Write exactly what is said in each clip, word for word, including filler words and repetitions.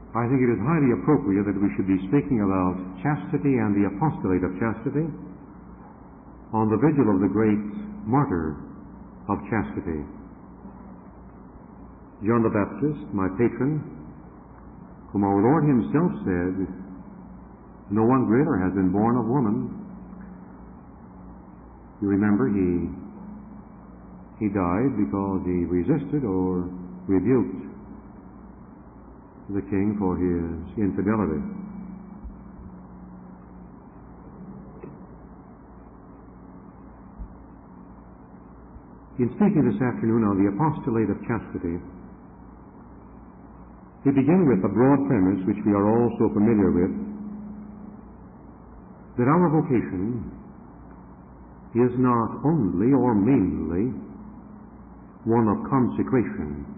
I think it is highly appropriate that we should be speaking about chastity and the apostolate of chastity on the vigil of the great martyr of chastity, John the Baptist, my patron, whom our Lord himself said, no one greater has been born of woman. You remember he he died because he resisted or rebuked the king for his infidelity. In speaking this afternoon on the apostolate of chastity, we begin with a broad premise which we are all so familiar with, that our vocation is not only or mainly one of consecration.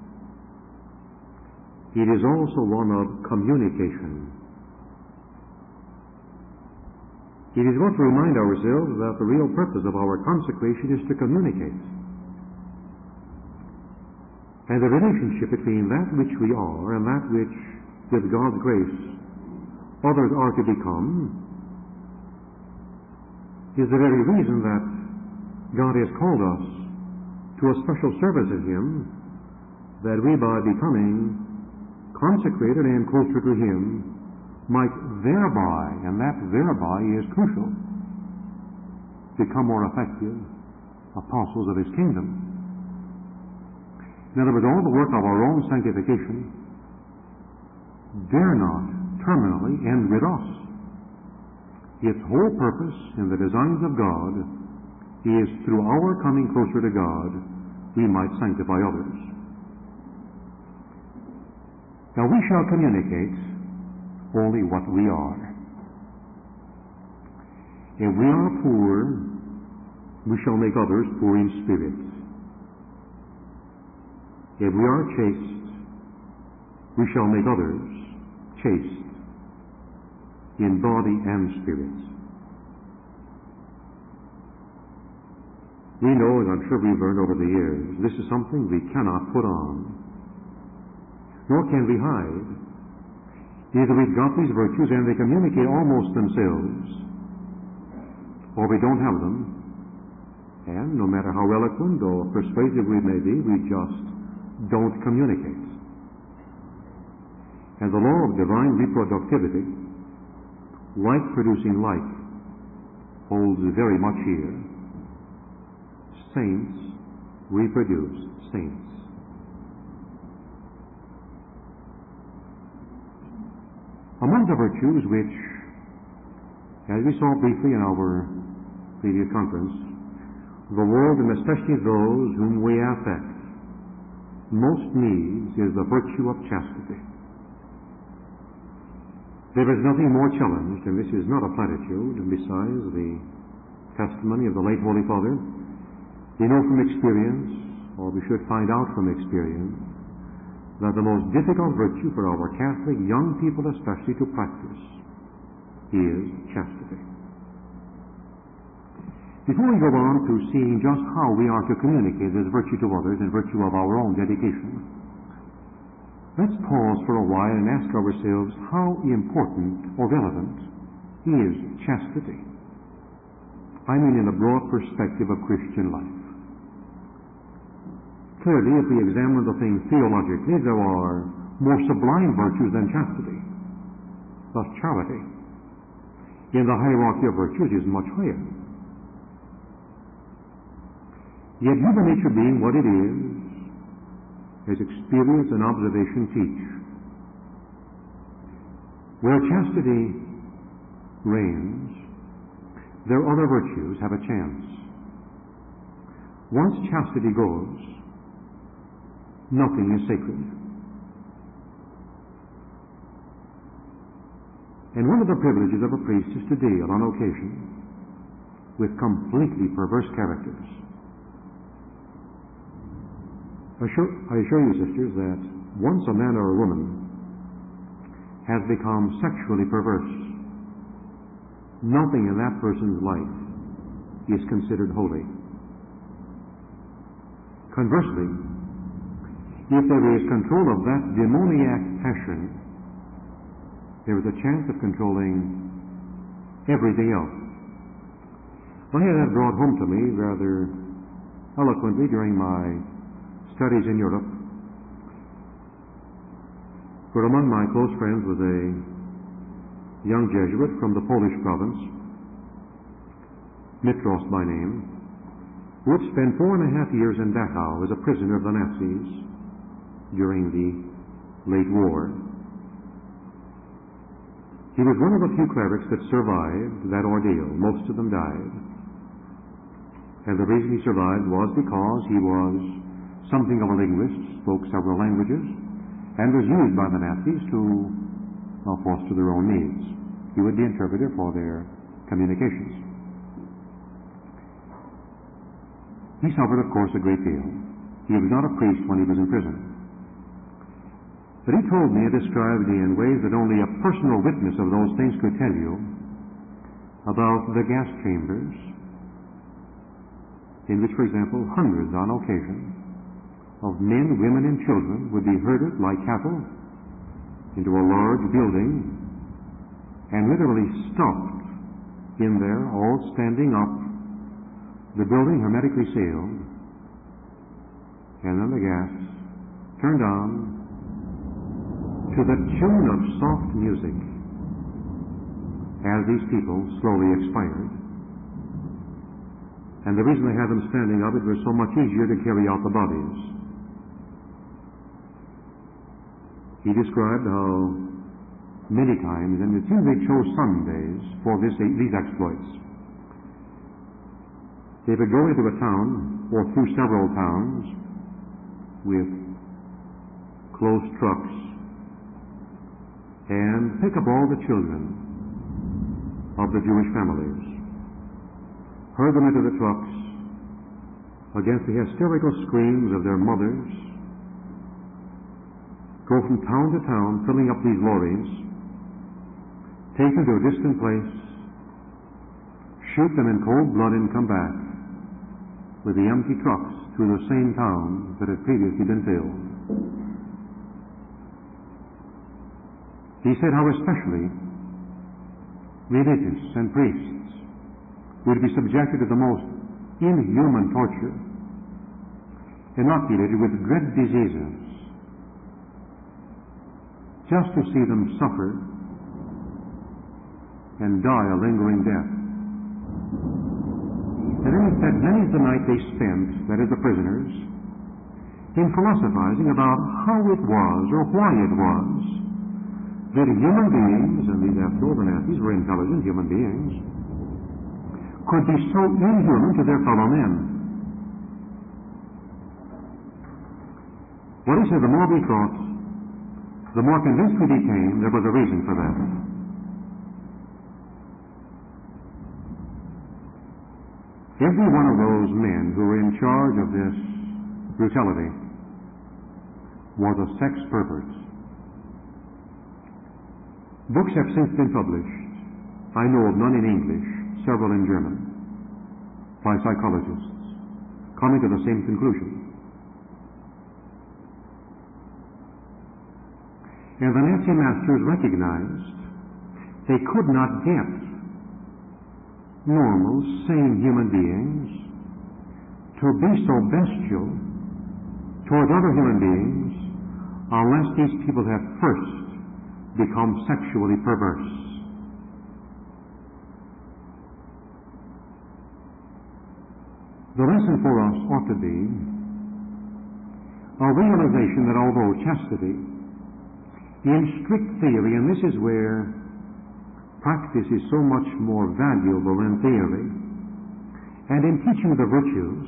It is also one of communication. It is good to remind ourselves that the real purpose of our consecration is to communicate. And the relationship between that which we are and that which, with God's grace, others are to become, is the very reason that God has called us to a special service of Him, that we, by becoming consecrated and closer to Him, might thereby, and that thereby is crucial, become more effective apostles of His kingdom. In other words, all the work of our own sanctification dare not terminally end with us. Its whole purpose in the designs of God is through our coming closer to God, we might sanctify others. Now we shall communicate only what we are. If we are poor, we shall make others poor in spirit. If we are chaste, we shall make others chaste in body and spirit. We know, as I'm sure we've learned over the years, this is something we cannot put on, nor can we hide. Either we've got these virtues and they communicate almost themselves, or we don't have them, and no matter how eloquent or persuasive we may be, we just don't communicate. And the law of divine reproductivity, like producing like, holds very much here. Saints reproduce saints. Among the virtues which, as we saw briefly in our previous conference, the world, and especially those whom we affect, most needs is the virtue of chastity. There is nothing more challenged, and this is not a platitude, and besides the testimony of the late Holy Father, we know from experience, or we should find out from experience, that the most difficult virtue for our Catholic young people especially to practice is chastity. Before we go on to seeing just how we are to communicate this virtue to others in virtue of our own dedication, let's pause for a while and ask ourselves how important or relevant is chastity. I mean in the broad perspective of Christian life. Clearly, if we examine the thing theologically, there are more sublime virtues than chastity. Thus, charity, in the hierarchy of virtues, is much higher. Yet human nature being what it is, as experience and observation teach, where chastity reigns, their other virtues have a chance. Once chastity goes, nothing is sacred. And one of the privileges of a priest is to deal, on occasion, with completely perverse characters. I assure, I assure you, sisters, that once a man or a woman has become sexually perverse, nothing in that person's life is considered holy. Conversely, if there is control of that demoniac passion there was a chance of controlling everything else. I had that brought home to me rather eloquently during my studies in Europe, where among my close friends was a young Jesuit from the Polish province, Mitros by name, who had spent four and a half years in Dachau as a prisoner of the Nazis during the late war. He was one of the few clerics that survived that ordeal. Most of them died. And the reason he survived was because he was something of a linguist, spoke several languages, and was used by the Nazis to, well, foster their own needs. He would be interpreter for their communications. He suffered, of course, a great deal. He was not a priest when he was in prison. But he told me and described me in ways that only a personal witness of those things could tell you about the gas chambers, in which, for example, hundreds on occasion of men, women, and children would be herded like cattle into a large building and literally stuffed in there, all standing up, the building hermetically sealed, and then the gas turned on to the tune of soft music as these people slowly expired. And the reason they had them standing up, it was so much easier to carry out the bodies. He described how many times, and it seems they chose Sundays for this, these exploits. They would go into a town or through several towns with closed trucks and pick up all the children of the Jewish families, herd them into the trucks against the hysterical screams of their mothers, go from town to town filling up these lorries, take them to a distant place, shoot them in cold blood, and come back with the empty trucks through the same towns that had previously been filled. He said how especially religious and priests would be subjected to the most inhuman torture, inoculated with dread diseases, just to see them suffer and die a lingering death. And then he said many is the night they spent, that is the prisoners, in philosophizing about how it was or why it was that human beings, and these after all the Nazis were intelligent human beings, could be so inhuman to their fellow men. What he said, the more we thought, the more convinced we became there was a reason for that. Every one of those men who were in charge of this brutality was a sex pervert. Books have since been published. I know of none in English, several in German, by psychologists, coming to the same conclusion. And the Nazi masters recognized they could not get normal, sane human beings to be so bestial toward other human beings unless these people have first become sexually perverse. The lesson for us ought to be a realization that although chastity, in strict theory, and this is where practice is so much more valuable than theory, and in teaching the virtues,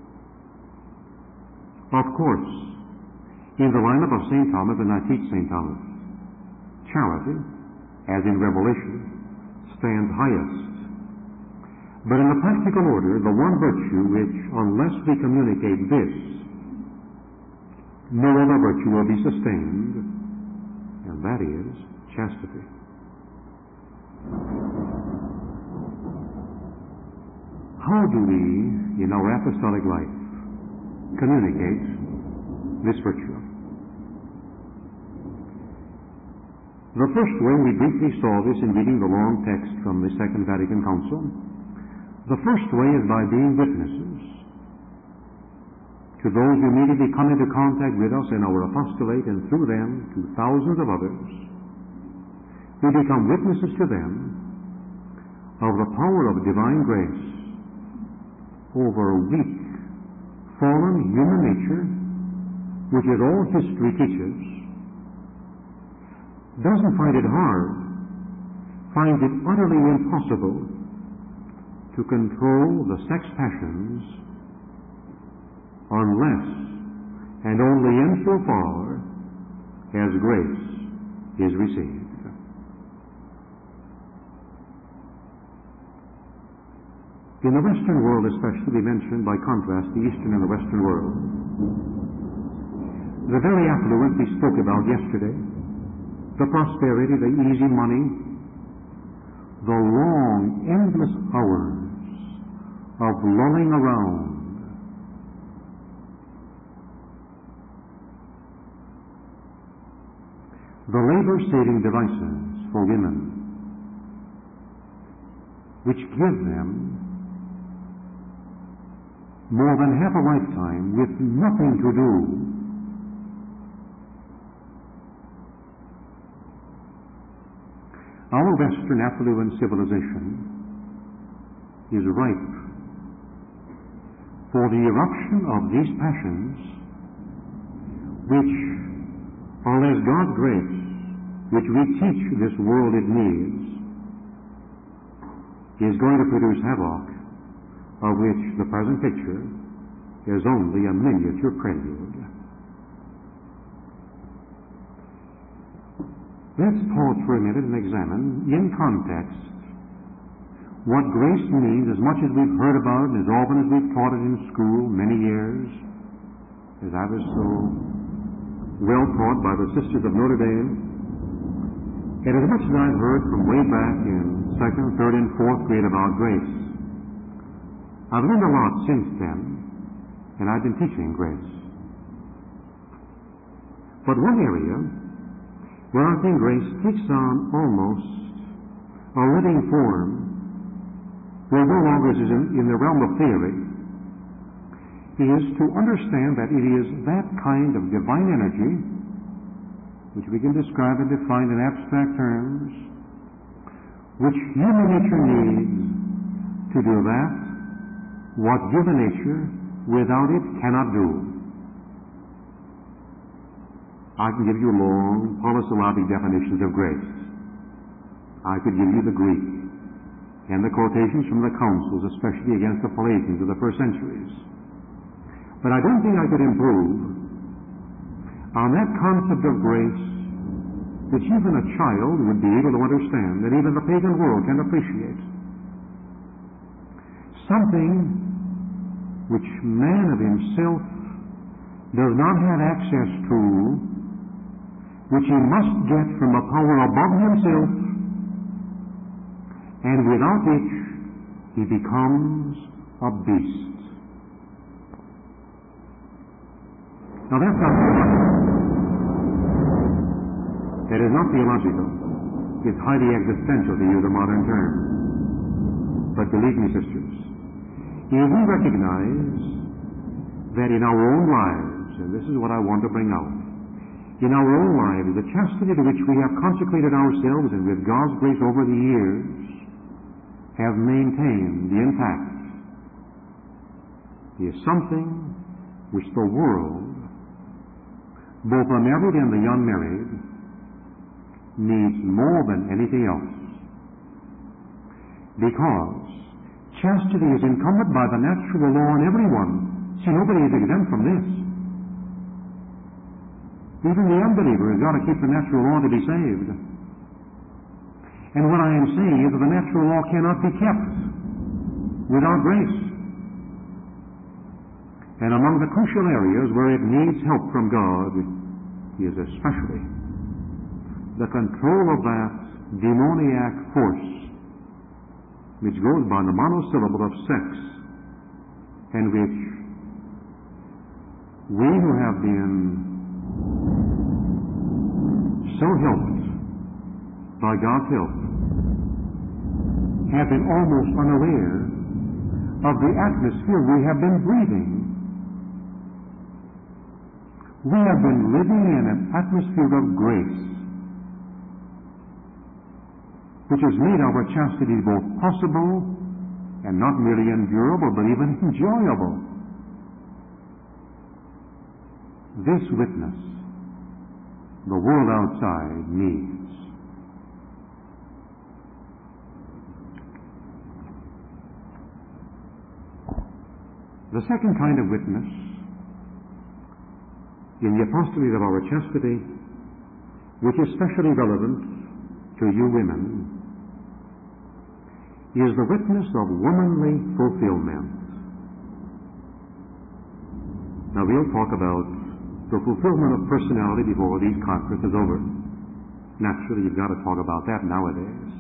of course, in the lineup of Saint Thomas, and I teach Saint Thomas, charity, as in Revelation, stands highest. But in the practical order, the one virtue which, unless we communicate this, no other virtue will be sustained, and that is chastity. How do we, in our apostolic life, communicate this virtue? The first way, we briefly saw this in reading the long text from the Second Vatican Council. The first way is by being witnesses to those who immediately come into contact with us in our apostolate, and through them to thousands of others. We become witnesses to them of the power of divine grace over weak, fallen human nature, which, as all history teaches, doesn't find it hard, finds it utterly impossible to control the sex passions unless and only insofar as grace is received. In the Western world especially, we mentioned by contrast the Eastern and the Western world. The very affluence we spoke about yesterday, the prosperity, the easy money, the long, endless hours of lolling around, the labor-saving devices for women, which give them more than half a lifetime with nothing to do our Western affluent civilization is ripe for the eruption of these passions, which, unless God's grace, which we teach this world it needs, is going to produce havoc, of which the present picture is only a miniature prelude. Let's pause for a minute and examine, in context, what grace means, as much as we've heard about it, as often as we've taught it in school many years, as I was so well taught by the Sisters of Notre Dame, and as much as I've heard from way back in second, third, and fourth grade about grace. I've learned a lot since then, and I've been teaching grace. But one area where I think grace takes on almost a living form, where no longer is in, in the realm of theory, is to understand that it is that kind of divine energy, which we can describe and define in abstract terms, which human nature needs to do that what human nature without it cannot do. I can give you long polysyllabic definitions of grace. I could give you the Greek and the quotations from the councils, especially against the Pelagians of the first centuries. But I don't think I could improve on that concept of grace which even a child would be able to understand, that even the pagan world can appreciate. Something which man of himself does not have access to, which he must get from a power above himself, and without which he becomes a beast. Now that's not theological. That is not theological. It's highly existential, to use a modern term. But believe me, sisters, if we recognize that in our own lives, and this is what I want to bring out, in our own lives, the chastity to which we have consecrated ourselves and with God's grace over the years have maintained the intact, is something which the world, both the married and the unmarried, needs more than anything else. Because chastity is incumbent by the natural law on everyone. See, nobody is exempt from this. Even the unbeliever has got to keep the natural law to be saved. And what I am saying is that the natural law cannot be kept without grace. And among the crucial areas where it needs help from God is especially the control of that demoniac force which goes by the monosyllable of sex, and which we who have been so helped by God's help, have been almost unaware of the atmosphere we have been breathing. We have been living in an atmosphere of grace, which has made our chastity both possible and not merely endurable, but even enjoyable. This witness the world outside needs. The second kind of witness in the apostolate of our chastity, which is specially relevant to you women, is the witness of womanly fulfillment. Now we'll talk about the fulfillment of personality before these conference is over. Naturally, you've got to talk about that nowadays.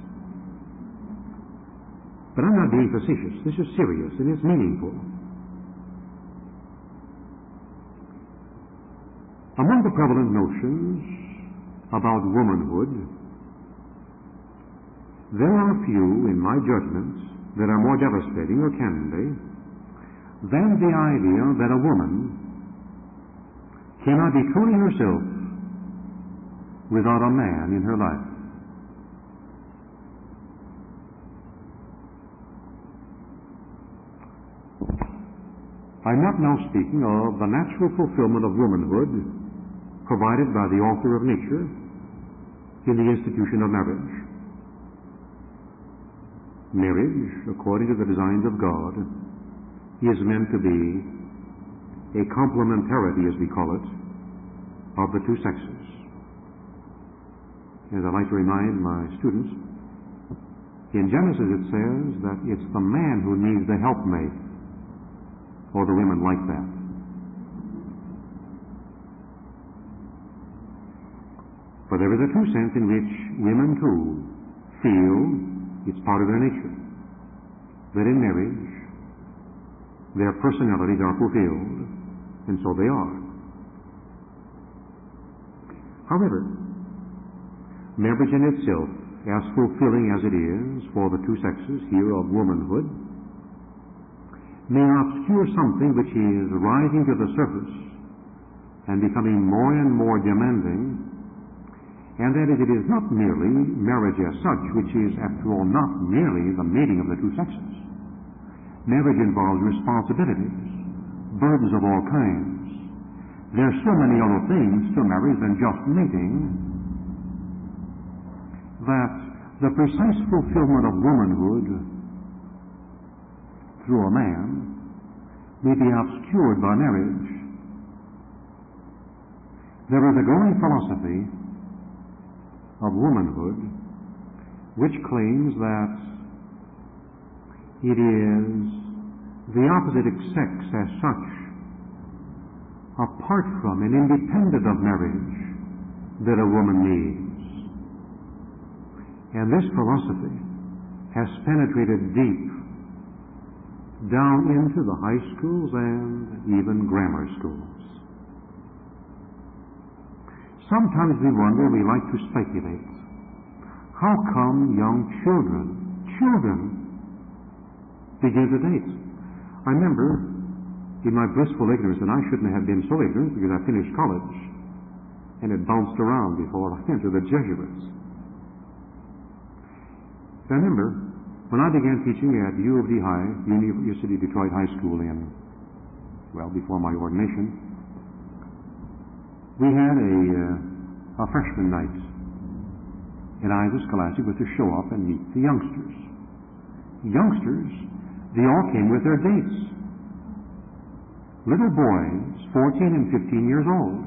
But I'm not being facetious. This is serious and it's meaningful. Among the prevalent notions about womanhood, there are few, in my judgment, that are more devastating, or can be, than the idea that a woman cannot be truly herself without a man in her life. I'm not now speaking of the natural fulfillment of womanhood provided by the author of nature in the institution of marriage. Marriage, according to the designs of God, is meant to be a complementarity, as we call it, of the two sexes. As I like to remind my students, in Genesis it says that it's the man who needs the helpmate, or the women like that. For there is a true sense in which women too feel it's part of their nature, that in marriage their personalities are fulfilled, and so they are. However, marriage in itself, as fulfilling as it is for the two sexes here of womanhood, may obscure something which is rising to the surface and becoming more and more demanding, and that is, it is not merely marriage as such, which is, after all, not merely the mating of the two sexes. Marriage involves responsibilities, burdens of all kinds. There are so many other things to marriage than just mating, that the precise fulfillment of womanhood through a man may be obscured by marriage. There is a growing philosophy of womanhood which claims that it is the opposite sex as such, apart from and independent of marriage, that a woman needs. And this philosophy has penetrated deep down into the high schools and even grammar schools. Sometimes we wonder, we like to speculate, how come young children, children, begin to date? I remember in my blissful ignorance, and I shouldn't have been so ignorant because I finished college and it bounced around before I entered the Jesuits. I remember when I began teaching at U of D High, University of Detroit High School in, well, before my ordination, we had a, uh, a freshman night, and I, the scholastic, was to show up and meet the youngsters. Youngsters, they all came with their dates. Little boys, fourteen and fifteen years old.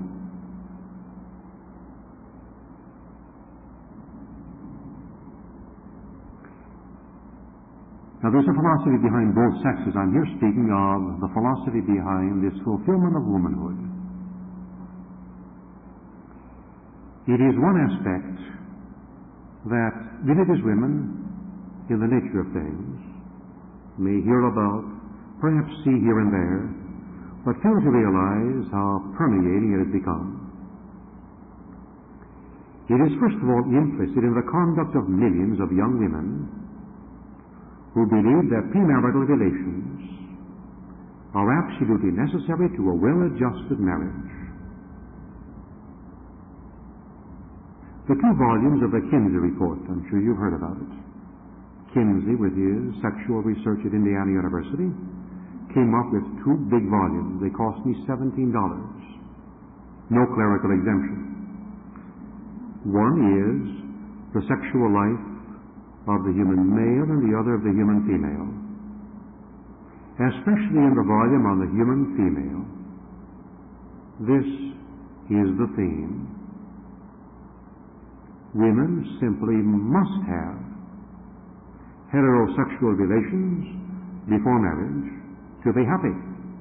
Now there's a philosophy behind both sexes. I'm here speaking of the philosophy behind this fulfillment of womanhood. It is one aspect that religious women, in the nature of things, may hear about, perhaps see here and there, but fail to realize how permeating it has become. It is first of all implicit in the conduct of millions of young women who believe that premarital relations are absolutely necessary to a well-adjusted marriage. The two volumes of the Kinsey Report, I'm sure you've heard about it. Kinsey, with his sexual research at Indiana University, came up with two big volumes. They cost me seventeen dollars. No clerical exemption. One is the sexual life of the human male and the other of the human female. Especially in the volume on the human female, this is the theme. Women simply must have heterosexual relations before marriage to be happy.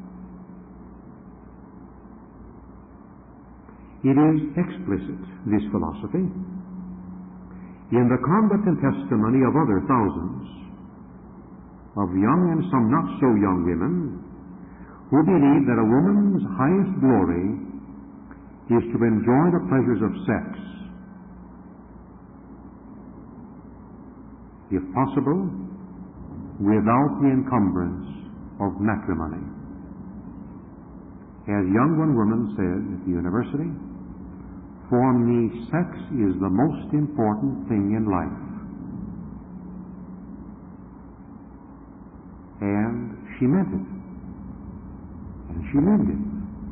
It is explicit, this philosophy, in the conduct and testimony of other thousands of young and some not so young women who believe that a woman's highest glory is to enjoy the pleasures of sex, if possible, without the encumbrance of matrimony. As young one woman said at the university, "For me, sex is the most important thing in life." And she meant it. And she lived it.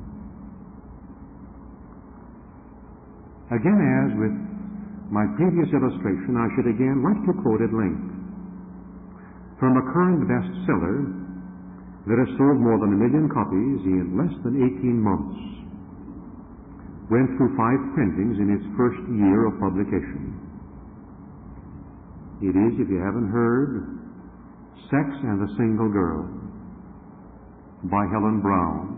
Again, as with my previous illustration, I should again like to quote at length from a current bestseller that has sold more than a million copies in less than eighteen months. Went through five printings in its first year of publication. It is, if you haven't heard, Sex and the Single Girl by Helen Brown.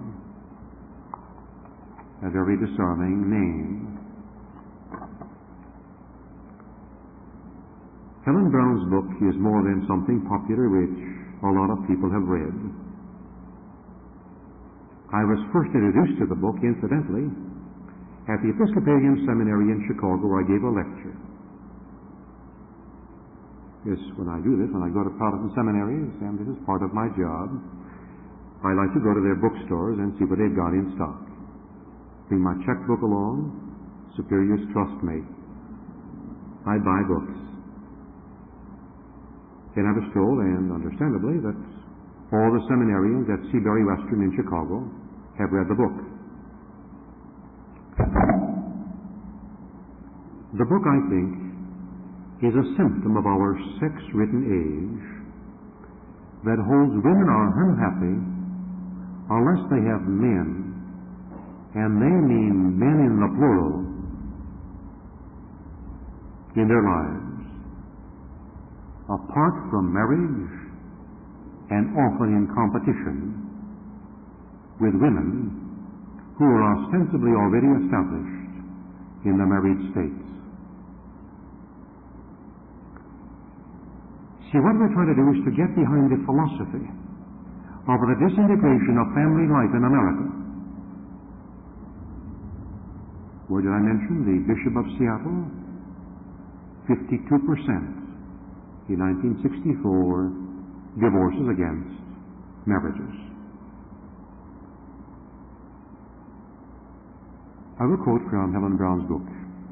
A very disarming name. Helen Brown's book is more than something popular which a lot of people have read. I was first introduced to the book, incidentally, at the Episcopalian Seminary in Chicago, where I gave a lecture. Yes, when I do this, when I go to Protestant seminaries, and this is part of my job, I like to go to their bookstores and see what they've got in stock. Bring my checkbook along, Superiors trust me. I buy books. And I was told, and understandably, that all the seminarians at Seabury Western in Chicago have read the book. The book, I think, is a symptom of our sex-ridden age that holds women are unhappy unless they have men, and they mean men in the plural, in their lives, apart from marriage and often in competition with women who are ostensibly already established in the married states. See, what we're trying to do is to get behind the philosophy of the disintegration of family life in America. Where did I mention the Bishop of Seattle? fifty-two percent in nineteen sixty-four divorces against marriages. I will quote from Helen Brown's book.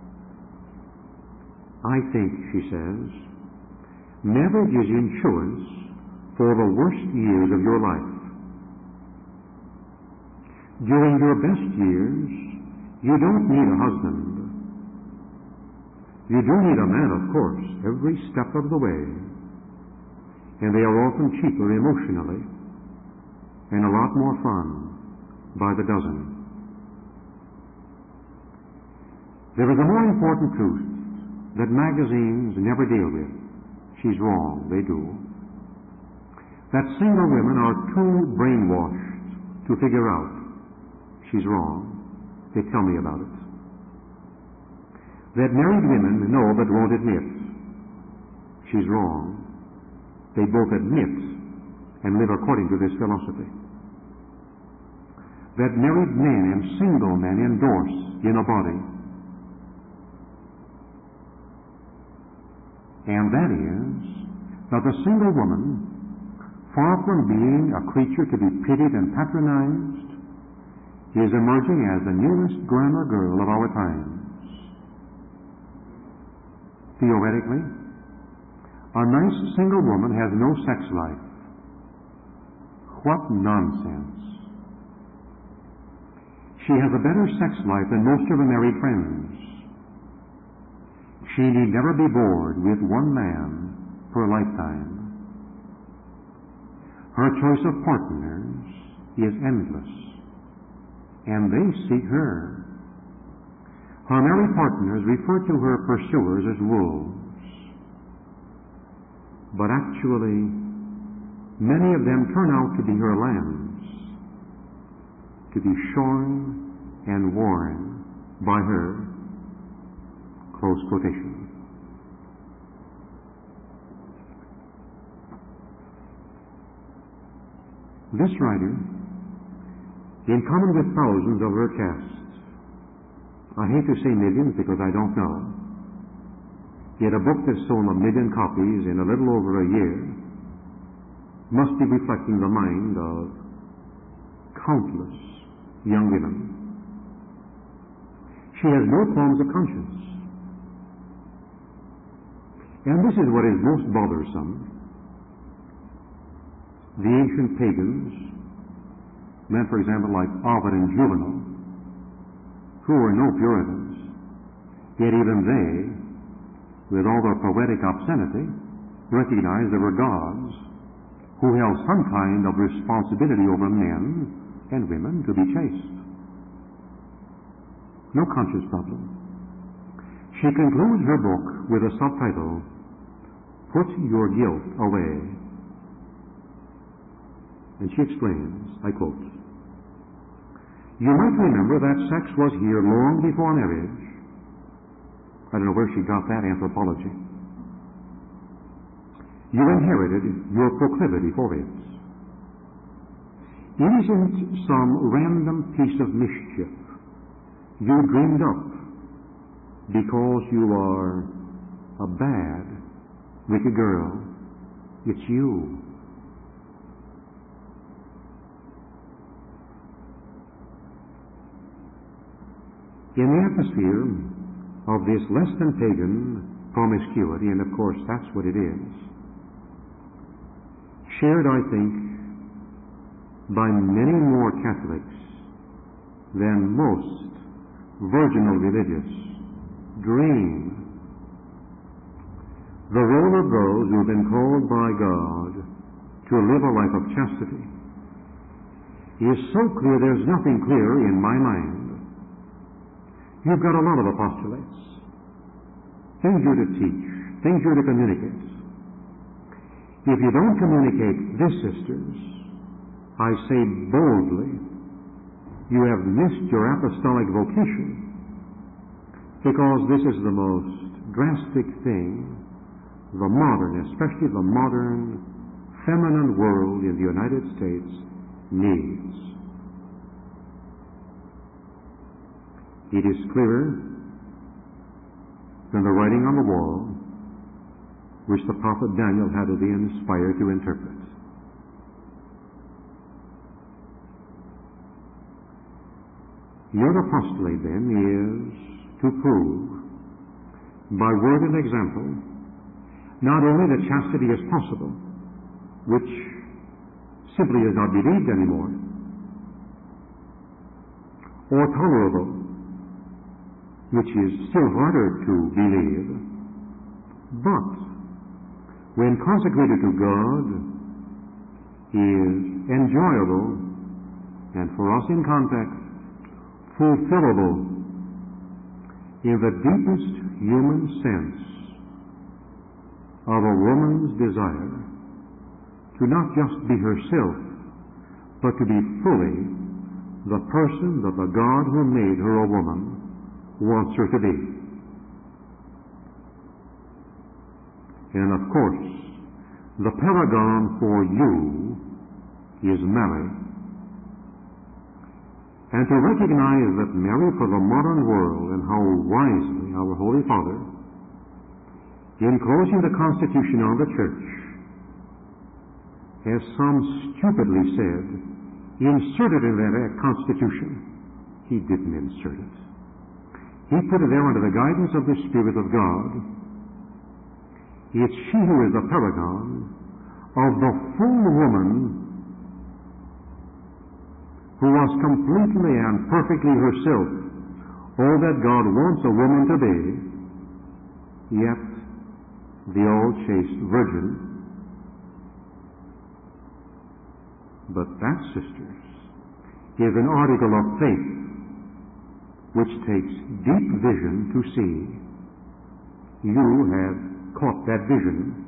I think, she says, marriage is insurance for the worst years of your life. During your best years, you don't need a husband. You do need a man, of course, every step of the way. And they are often cheaper emotionally and a lot more fun by the dozen. There is a more important truth that magazines never deal with. She's wrong, they do. That single women are too brainwashed to figure out. She's wrong. They tell me about it. That married women know but won't admit. She's wrong. They both admit and live according to this philosophy. That married men and single men endorse in a body. and that is that the single woman, far from being a creature to be pitied and patronized, is emerging as the newest glamour girl of our times. Theoretically, a nice single woman has no sex life. What nonsense! She has a better sex life than most of her married friends. She need never be bored with one man for a lifetime. Her choice of partners is endless, and they seek her. Her married partners refer to her pursuers as wolves, but actually, many of them turn out to be her lambs, to be shorn and worn by her. Close quotation. This writer, in common with thousands of her caste, I hate to say millions because I don't know, yet a book that's sold a million copies in a little over a year must be reflecting the mind of countless young women. She has no qualms of conscience. And this is what is most bothersome. The ancient pagans, men, for example, like Ovid and Juvenal, who were no Puritans, yet even they, with all their poetic obscenity, recognized there were gods who held some kind of responsibility over men and women to be chaste. No conscience problem. She concludes her book with a subtitle, "Put Your Guilt Away." And she explains, I quote, "You might remember that sex was here long before marriage." I don't know where she got that anthropology. "You inherited your proclivity for it. It isn't some random piece of mischief you dreamed up because you are a bad, wicked girl. It's you." In the atmosphere of this less than pagan promiscuity, and of course that's what it is, shared, I think, by many more Catholics than most virginal religious dream, the role of those who have been called by God to live a life of chastity is so clear there's nothing clear in my mind. You've got a lot of apostolates, things you're to teach, things you're to communicate. If you don't communicate this, sisters, I say boldly, you have missed your apostolic vocation, because this is the most drastic thing the modern, especially the modern feminine world in the United States needs. It is clearer than the writing on the wall which the prophet Daniel had to be inspired to interpret. Your apostolate, then, is to prove, by word and example, not only that chastity is possible, which simply is not believed anymore, or tolerable, which is still harder to believe, but when consecrated to God, is enjoyable, and for us in contact, fulfillable in the deepest human sense of a woman's desire to not just be herself, but to be fully the person that the God who made her a woman wants her to be. And of course, the paragon for you is Mary. And to recognize that Mary for the modern world, and how wisely our Holy Father, in closing the Constitution of the Church, as some stupidly said, inserted in that Constitution. He didn't insert it. He put it there under the guidance of the Spirit of God. It's she who is the paragon of the full woman who was completely and perfectly herself all that God wants a woman to be, yet the all-chaste virgin. But that, sisters, is an article of faith which takes deep vision to see. You have caught that vision.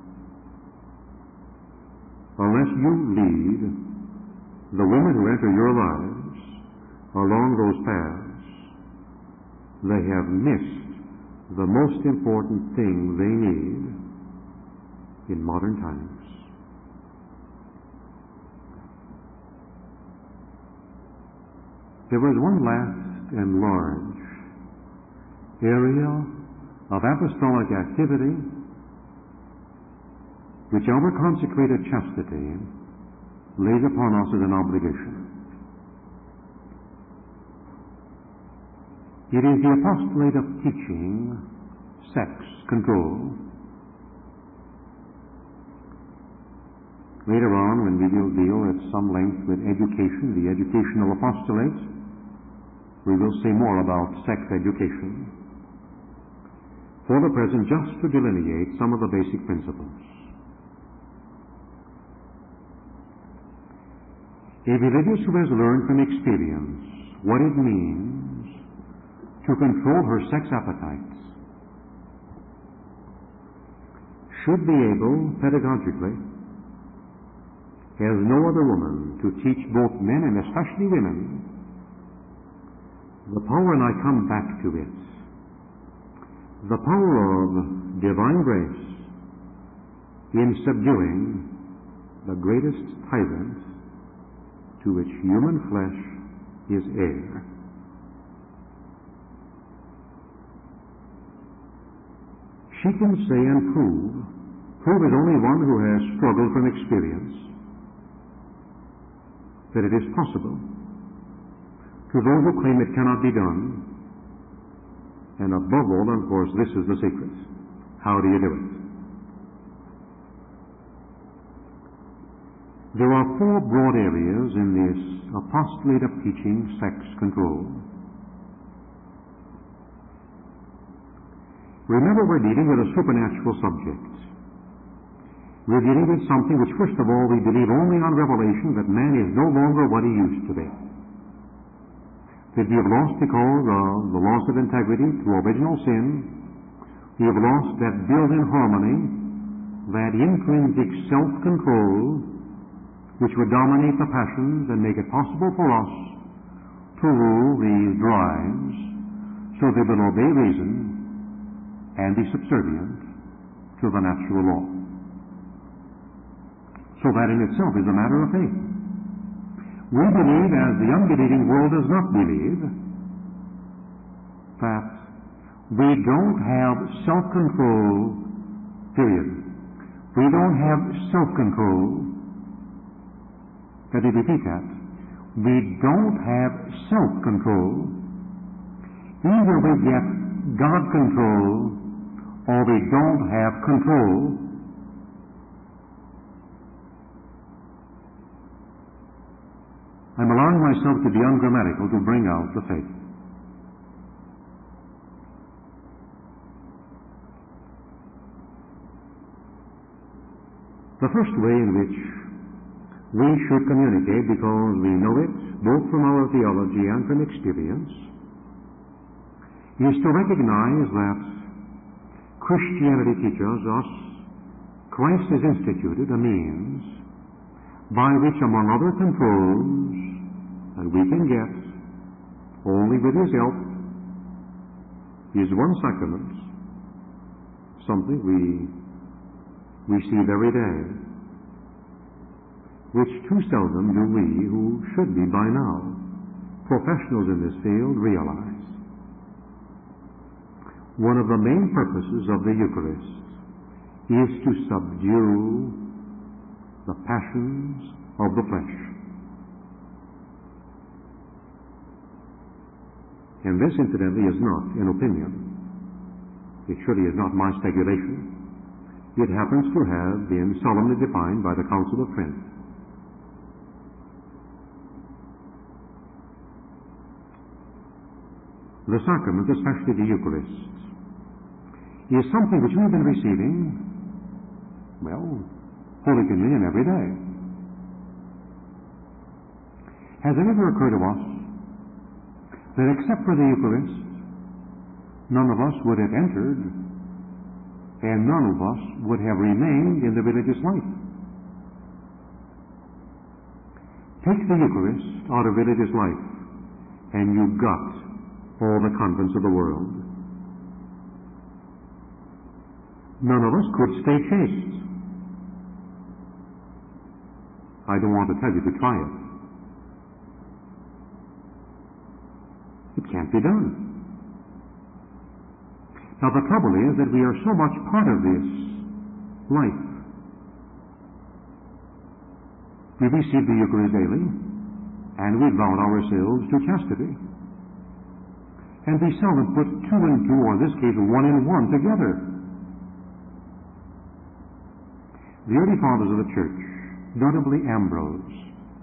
Unless you lead the women who enter your lives along those paths, they have missed the most important thing they need in modern times. There was one last and large area of apostolic activity which our consecrated chastity lays upon us as an obligation. It is the apostolate of teaching sex control. Later on, when we will deal at some length with education, the educational apostolate, we will say more about sex education. For the present, just to delineate some of the basic principles. A religious who has learned from experience what it means to control her sex appetites should be able, pedagogically, as no other woman, to teach both men and especially women the power, and I come back to it, the power of divine grace in subduing the greatest tyrant to which human flesh is heir. She can say and prove, prove is only one who has struggled from experience, that it is possible. To those who claim it cannot be done, and above all, of course, this is the secret. How do you do it? There are four broad areas in this apostolate of teaching sex control. Remember, we're dealing with a supernatural subject. We're dealing with something which, first of all, we believe only on revelation, that man is no longer what he used to be. That we have lost because of the loss of integrity through original sin. We have lost that built-in harmony, that intrinsic self-control, which would dominate the passions and make it possible for us to rule these drives so they will obey reason and be subservient to the natural law. So that in itself is a matter of faith. We believe, as the unbelieving world does not believe, that we don't have self-control, period. We don't have self-control. Let me repeat that. We don't have self-control. Either we get God control or we don't have control. I'm allowing myself to be ungrammatical to bring out the faith. The first way in which we should communicate, because we know it both from our theology and from experience, is to recognize that Christianity teaches us Christ has instituted a means by which, among other controls that we can get only with His help, is one sacrament, something we we see every day, which too seldom do we, who should be by now professionals in this field, realize. One of the main purposes of the Eucharist is to subdue the passions of the flesh. And this, incidentally, is not an opinion. It surely is not my speculation. It happens to have been solemnly defined by the Council of Trent. The sacrament, especially the Eucharist, is something which we've been receiving, well, Holy Communion every day. Has it ever occurred to us that except for the Eucharist, none of us would have entered and none of us would have remained in the religious life? Take the Eucharist out of religious life and you've got all the convents of the world. None of us could stay chaste. I don't want to tell you to try it. It can't be done. Now the trouble is that we are so much part of this life. We receive the Eucharist daily, and we vow ourselves to chastity. And we seldom put two and two, or in this case one and one, together. The early fathers of the Church, notably Ambrose,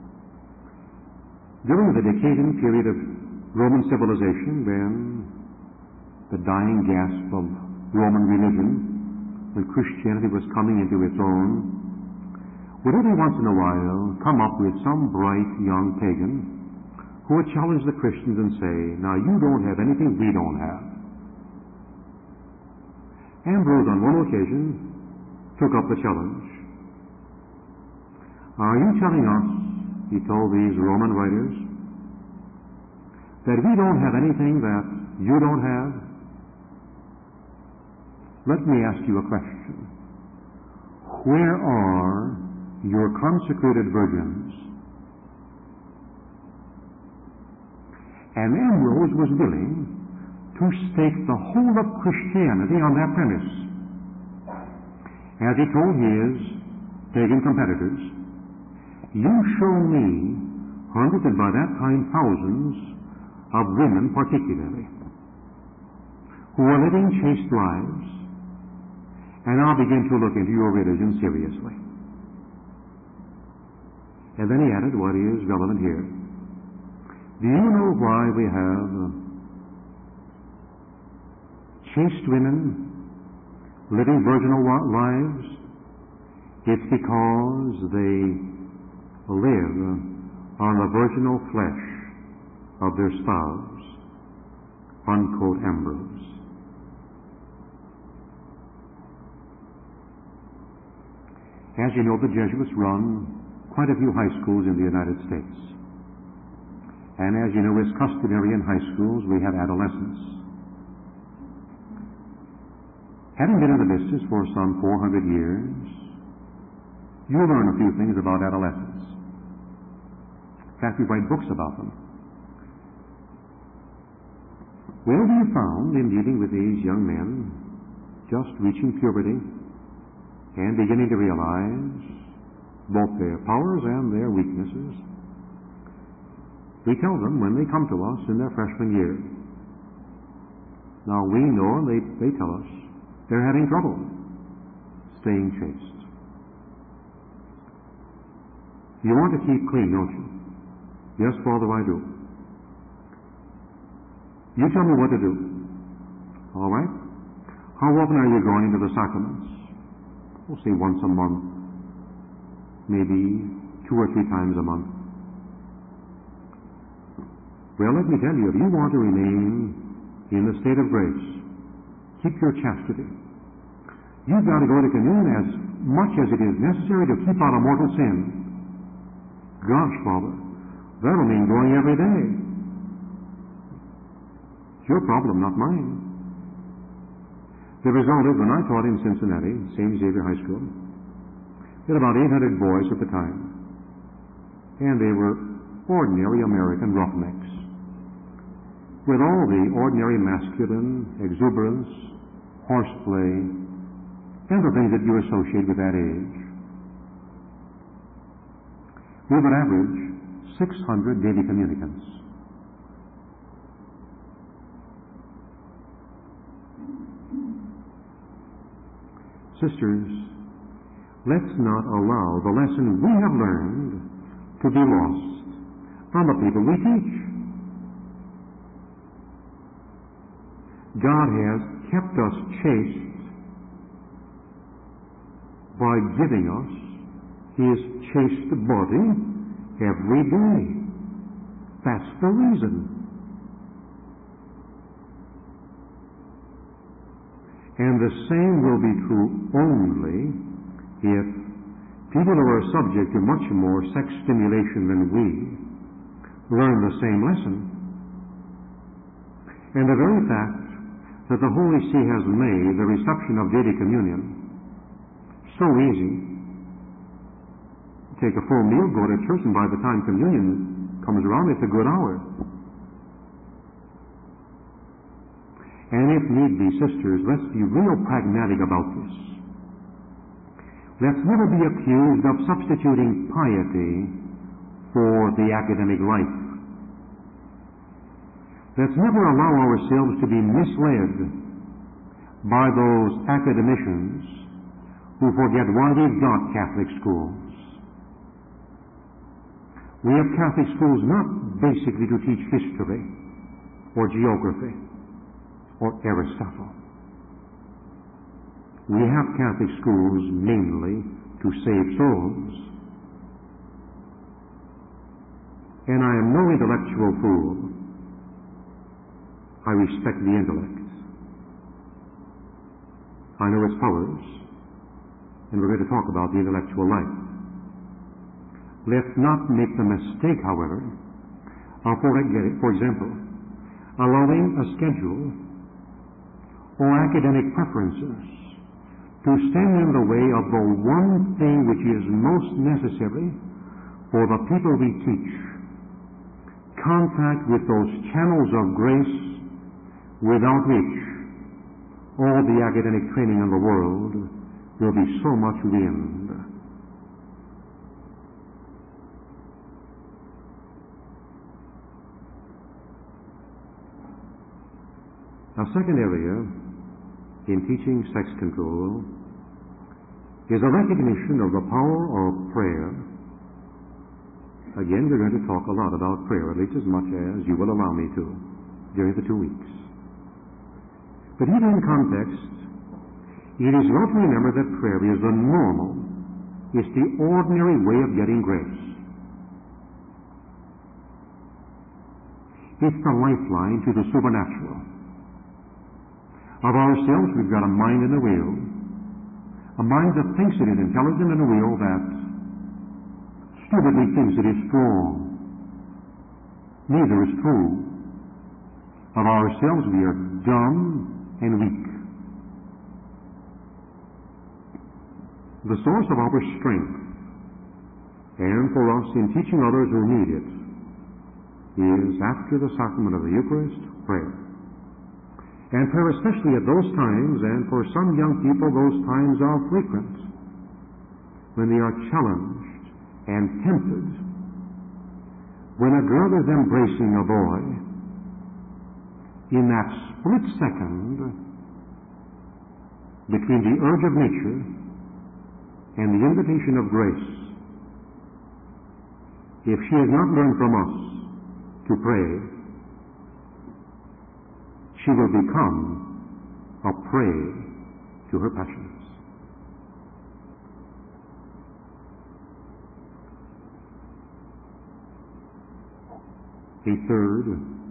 during the decadent period of Roman civilization, when the dying gasp of Roman religion, when Christianity was coming into its own, would every once in a while come up with some bright young pagan who would challenge the Christians and say, now you don't have anything we don't have. Ambrose on one occasion took up the challenge. Are you telling us, he told these Roman writers, that we don't have anything that you don't have? Let me ask you a question. Where are your consecrated virgins? And Ambrose was willing to stake the whole of Christianity on that premise. As he told his pagan competitors, you show me hundreds and by that time thousands of women particularly who are living chaste lives, and I'll begin to look into your religion seriously. And then he added what is relevant here. Do you know why we have uh, chaste women living virginal lives? It's because they live on the virginal flesh of their spouse. Unquote Ambrose. As you know, the Jesuits run quite a few high schools in the United States. And as you know, it's customary in high schools, we have adolescents. Having been in the business for some four hundred years, you learn a few things about adolescents. In fact, we write books about them. Well, we have found in dealing with these young men just reaching puberty and beginning to realize both their powers and their weaknesses, we tell them when they come to us in their freshman year. Now we know, and they, they tell us, they're having trouble staying chaste. You want to keep clean, don't you? Yes, Father, I do. You tell me what to do. All right? How often are you going to the sacraments? We'll say once a month, maybe two or three times a month. Well, let me tell you, if you want to remain in the state of grace, keep your chastity, you've got to go to communion as much as it is necessary to keep out a mortal sin. Gosh, Father, that'll mean going every day. It's your problem, not mine. The result is, when I taught in Cincinnati, Saint Xavier High School, we had about eight hundred boys at the time, and they were ordinary American roughnecks, with all the ordinary masculine exuberance, horseplay, and the things that you associate with that age. We have an average six hundred daily communicants. Sisters, let's not allow the lesson we have learned to be lost on the people we teach. God has kept us chaste by giving us His chaste body every day. That's the reason. And the same will be true only if people who are subject to much more sex stimulation than we learn the same lesson. And the very fact that the Holy See has made the reception of daily communion so easy. Take a full meal, go to church, and by the time communion comes around, it's a good hour. And if need be, sisters, let's be real pragmatic about this. Let's never be accused of substituting piety for the academic life. Let's never allow ourselves to be misled by those academicians who forget why we've got Catholic schools. We have Catholic schools not basically to teach history or geography or Aristotle. We have Catholic schools mainly to save souls. And I am no intellectual fool. I respect the intellect. I know its powers, and we're going to talk about the intellectual life. Let's not make the mistake, however, of, for example, allowing a schedule or academic preferences to stand in the way of the one thing which is most necessary for the people we teach: contact with those channels of grace without which all the academic training in the world will be so much wind. A second area in teaching sex control is a recognition of the power of prayer. Again, we're going to talk a lot about prayer, at least as much as you will allow me to, during the two weeks. But even in context, it is well to remember that prayer is the normal, it's the ordinary way of getting grace. It's the lifeline to the supernatural. Of ourselves, we've got a mind and a will. A mind that thinks it is intelligent, and a will that stupidly thinks it is strong. Neither is true. Of ourselves, we are dumb and weak. The source of our strength, and for us in teaching others who need it, is after the sacrament of the Eucharist, prayer. And prayer, especially at those times, and for some young people, those times are frequent, when they are challenged and tempted. When a girl is embracing a boy, in that split second between the urge of nature and the invitation of grace, if she has not learned from us to pray, she will become a prey to her passions. A third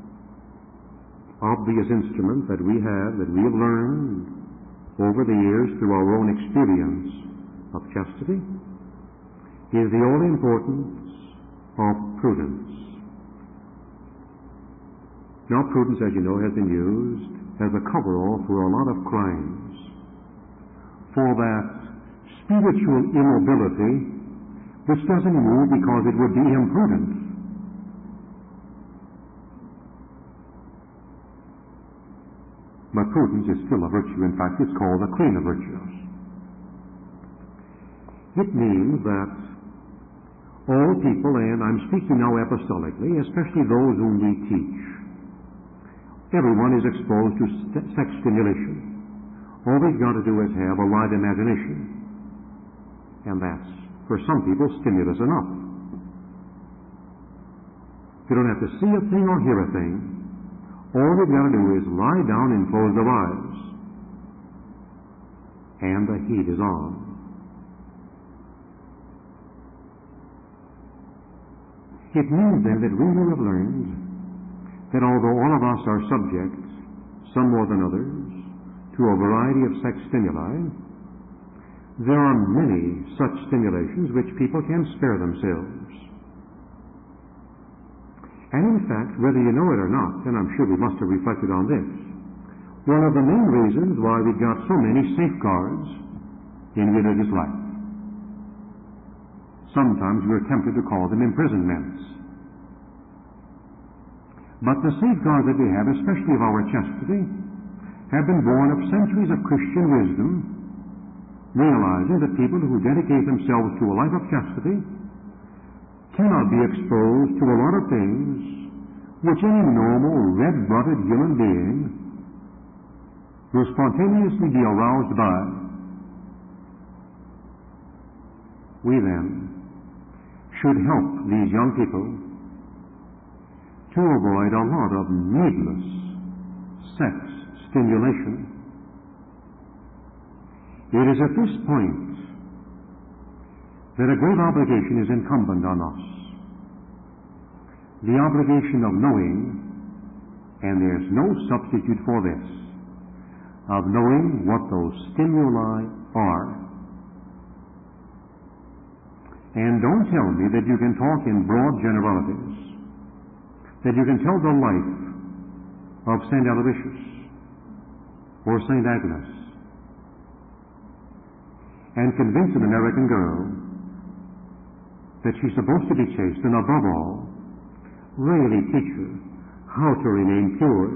obvious instrument that we have, that we have learned over the years through our own experience of chastity, is the all-importance of prudence. Now, prudence, as you know, has been used as a coverall for a lot of crimes. For that spiritual immobility which doesn't move because it would be imprudent. But prudence is still a virtue. In fact, it's called the queen of virtues. It means that all people, and I'm speaking now apostolically, especially those whom we teach, everyone is exposed to st- sex stimulation. All we've got to do is have a light imagination. And that's, for some people, stimulus enough. You don't have to see a thing or hear a thing. All we've got to do is lie down and close our eyes. And the heat is on. It means then that we will have learned that although all of us are subject, some more than others, to a variety of sex stimuli, there are many such stimulations which people can spare themselves. And in fact, whether you know it or not, and I'm sure we must have reflected on this, one of the main reasons why we've got so many safeguards in religious life. Sometimes we're tempted to call them imprisonments. But the safeguards that we have, especially of our chastity, have been born of centuries of Christian wisdom, realizing that people who dedicate themselves to a life of chastity cannot be exposed to a lot of things which any normal, red-blooded human being will spontaneously be aroused by. We then should help these young people to avoid a lot of needless sex stimulation. It is at this point that a great obligation is incumbent on us. The obligation of knowing, and there's no substitute for this, of knowing what those stimuli are. And don't tell me that you can talk in broad generalities, that you can tell the life of Saint Aloysius or Saint Agnes and convince an American girl that she's supposed to be chaste and above all, really teach her how to remain pure.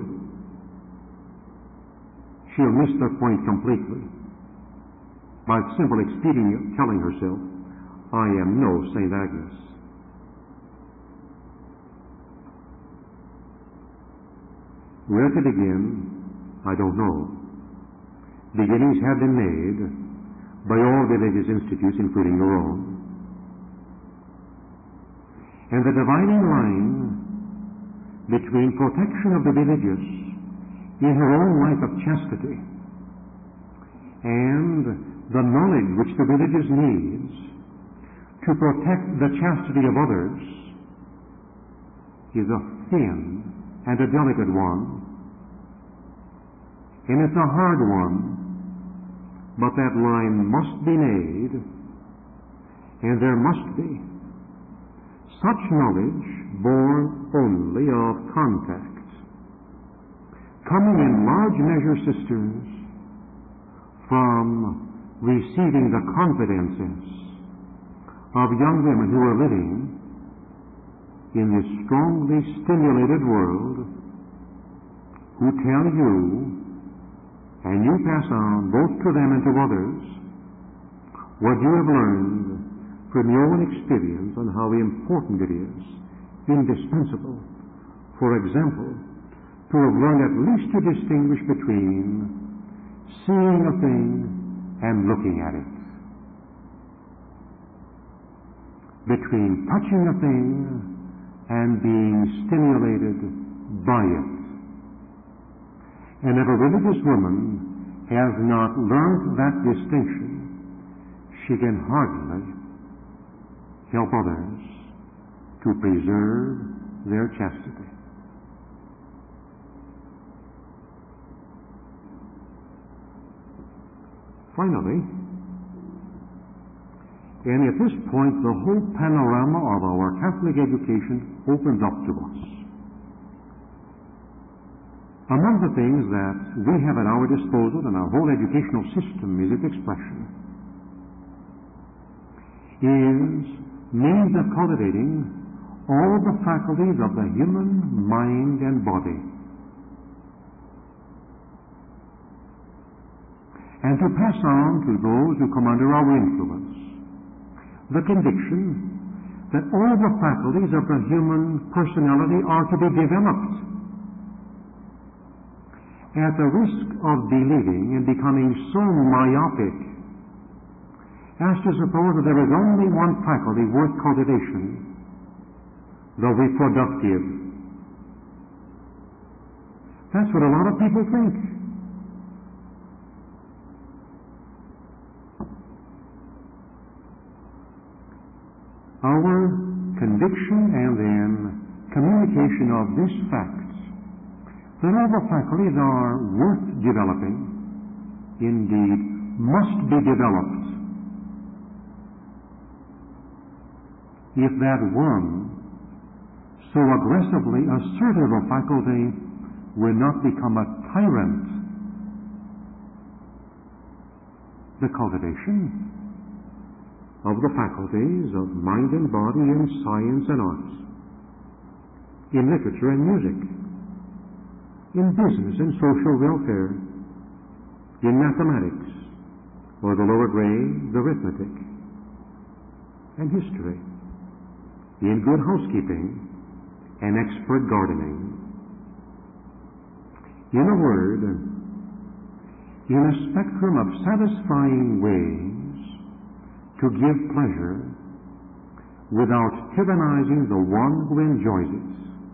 She'll miss the point completely by simple expedient telling herself, I am no Saint Agnes. Where to begin, I don't know. Beginnings have been made by all religious institutes, including your own. And the dividing line between protection of the religious in her own life of chastity and the knowledge which the religious needs to protect the chastity of others is a thin and a delicate one. And it's a hard one, but that line must be made, and there must be such knowledge born only of contact, coming in large measure, sisters, from receiving the confidences of young women who are living in this strongly stimulated world, who tell you, and you pass on both to them and to others, what you have learned from your own experience on how important it is, indispensable, for example, to have learned at least to distinguish between seeing a thing and looking at it, between touching a thing and being stimulated by it. And if a religious woman has not learned that distinction, she can hardly help others to preserve their chastity. Finally, and at this point the whole panorama of our Catholic education opens up to us. Among the things that we have at our disposal and our whole educational system is its expression, is means of cultivating all the faculties of the human mind and body, and to pass on to those who come under our influence the conviction that all the faculties of the human personality are to be developed. At the risk of believing and becoming so myopic as to suppose that there is only one faculty worth cultivation, the reproductive. That's what a lot of people think. Our conviction and then communication of this fact that all the faculties are worth developing, indeed must be developed, if that one so aggressively assertive a faculty will not become a tyrant, the cultivation of the faculties of mind and body in science and arts, in literature and music, in business and social welfare, in mathematics, or the lower grades, arithmetic, and history, in good housekeeping and expert gardening. In a word, in a spectrum of satisfying ways to give pleasure without tyrannizing the one who enjoys it.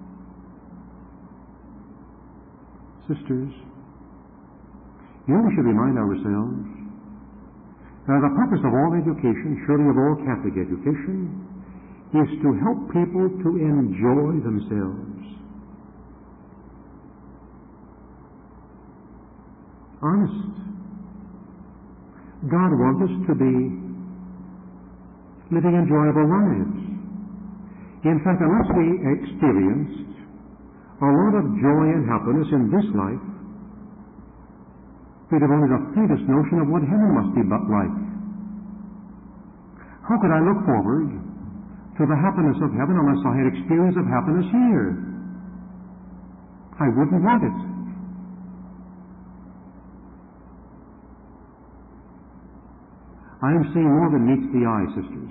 Sisters, here we should remind ourselves that the purpose of all education, surely of all Catholic education, is to help people to enjoy themselves. Honest. God wants us to be living enjoyable lives. In fact, unless we experienced a lot of joy and happiness in this life, we'd have only the faintest notion of what heaven must be like. How could I look forward to the happiness of heaven unless I had experience of happiness here? I wouldn't want it. I am seeing more than meets the eye, sisters.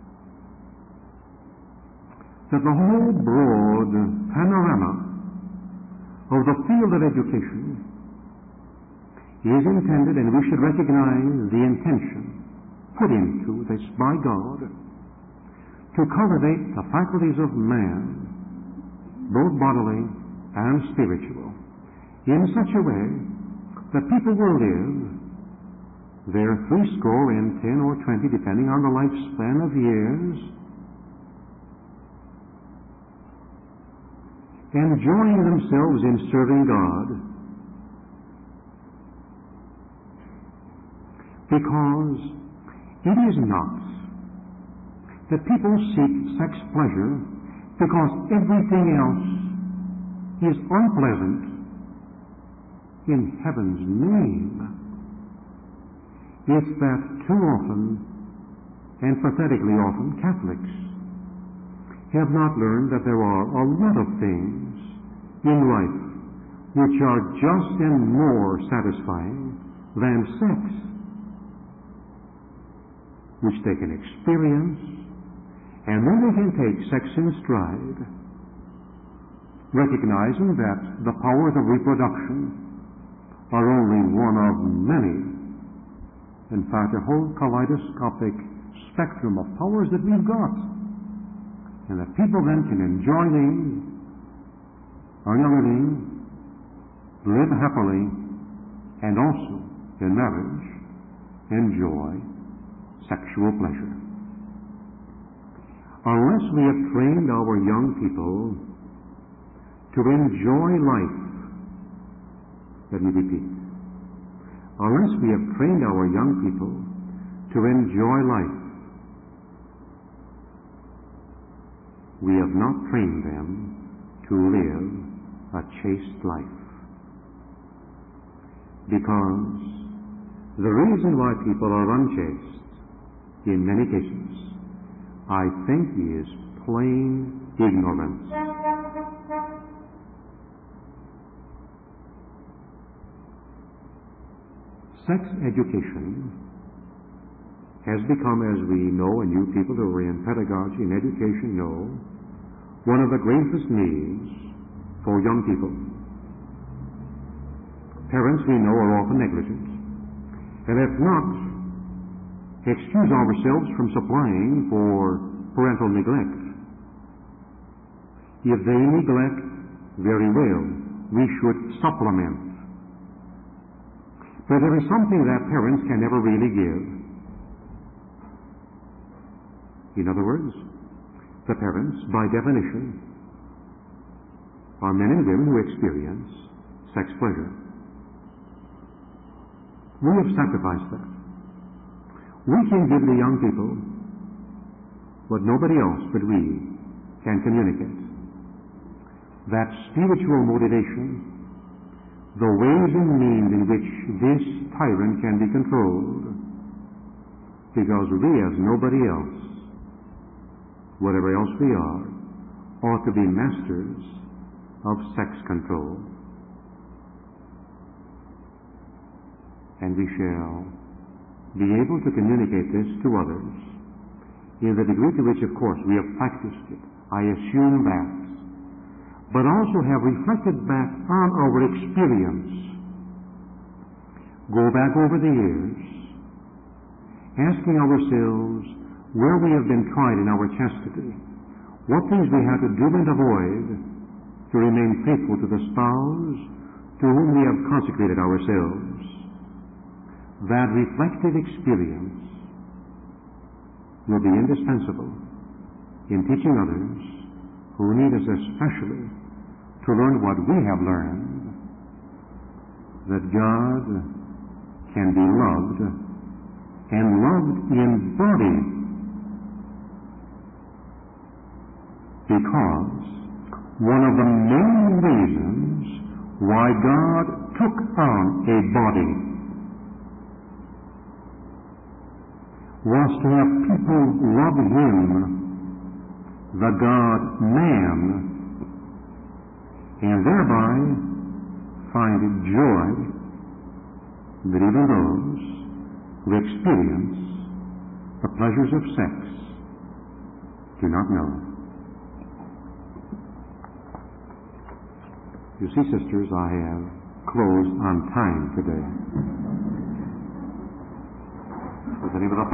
That the whole broad panorama of the field of education is intended, and we should recognize the intention put into this by God, to cultivate the faculties of man, both bodily and spiritual, in such a way that people will live their threescore and ten or twenty, depending on the lifespan of years, enjoying themselves in serving God, because it is not that people seek sex pleasure because everything else is unpleasant in heaven's name. It's that too often, and pathetically often, Catholics have not learned that there are a lot of things in life which are just and more satisfying than sex, which they can experience, and then they can take sex in stride, recognizing that the powers of reproduction are only one of many. In fact, a whole kaleidoscopic spectrum of powers that we've got. And that people then can enjoy these, earn a living, live happily, and also, in marriage, enjoy sexual pleasure. Unless we have trained our young people to enjoy life, let me repeat, unless we have trained our young people to enjoy life, we have not trained them to live a chaste life. Because the reason why people are unchaste, in many cases, I think is plain ignorance. Sex education has become, as we know, and you people who are in pedagogy and education know, one of the greatest needs for young people. Parents, we know, are often negligent, and if not, excuse ourselves from supplying for parental neglect. If they neglect, very well, we should supplement. But there is something that parents can never really give. In other words, the parents, by definition, are men and women who experience sex pleasure. We have sacrificed that. We can give the young people what nobody else but we can communicate. That spiritual motivation, the ways and means in which this tyrant can be controlled, because we, as nobody else, whatever else we are, ought to be masters of sex control. And we shall be able to communicate this to others in the degree to which, of course, we have practiced it. I assume that. But also have reflected back on our experience. Go back over the years, asking ourselves where we have been tried in our chastity, what things we had to do and avoid to remain faithful to the spouse to whom we have consecrated ourselves. That reflective experience will be indispensable in teaching others who need us especially to learn what we have learned, that God can be loved and loved in body, because one of the main reasons why God took on a body was to have people love Him, the God-man, and thereby find joy that even those who experience the pleasures of sex do not know. You see, sisters, I have closed on time today. Does any of the